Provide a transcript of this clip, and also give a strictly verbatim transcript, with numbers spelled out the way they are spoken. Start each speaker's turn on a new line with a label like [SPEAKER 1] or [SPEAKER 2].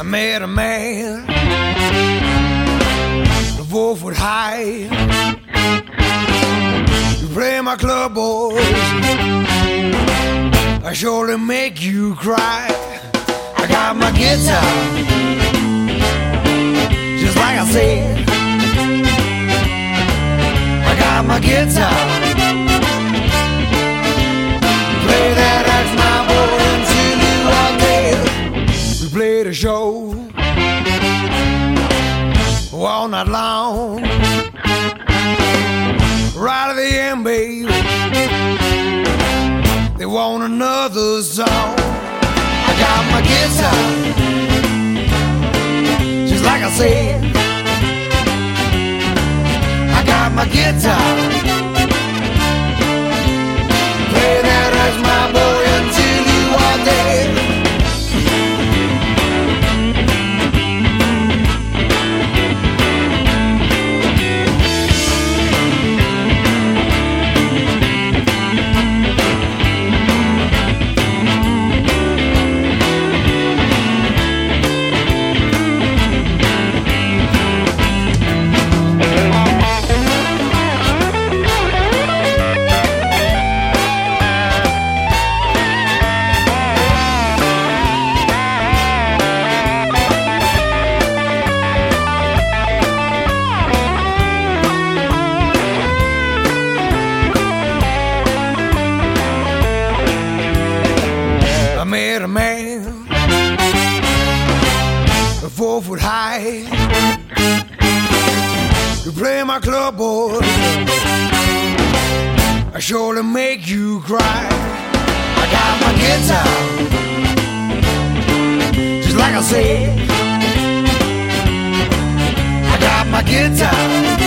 [SPEAKER 1] met a man, four foot high. You play my club, boys, I surely make you cry. I got my guitar, just like I said. I got my guitar, play that axe, my boy, until you are dead. We played a show all night long. Right at the end, baby, they want another song. I got my guitar, just like I said. I got my guitar, play that as my boy until you are dead. I met a man, four foot high. You play my club, boy, I surely make you cry. I got my guitar, just like I said. I got my guitar,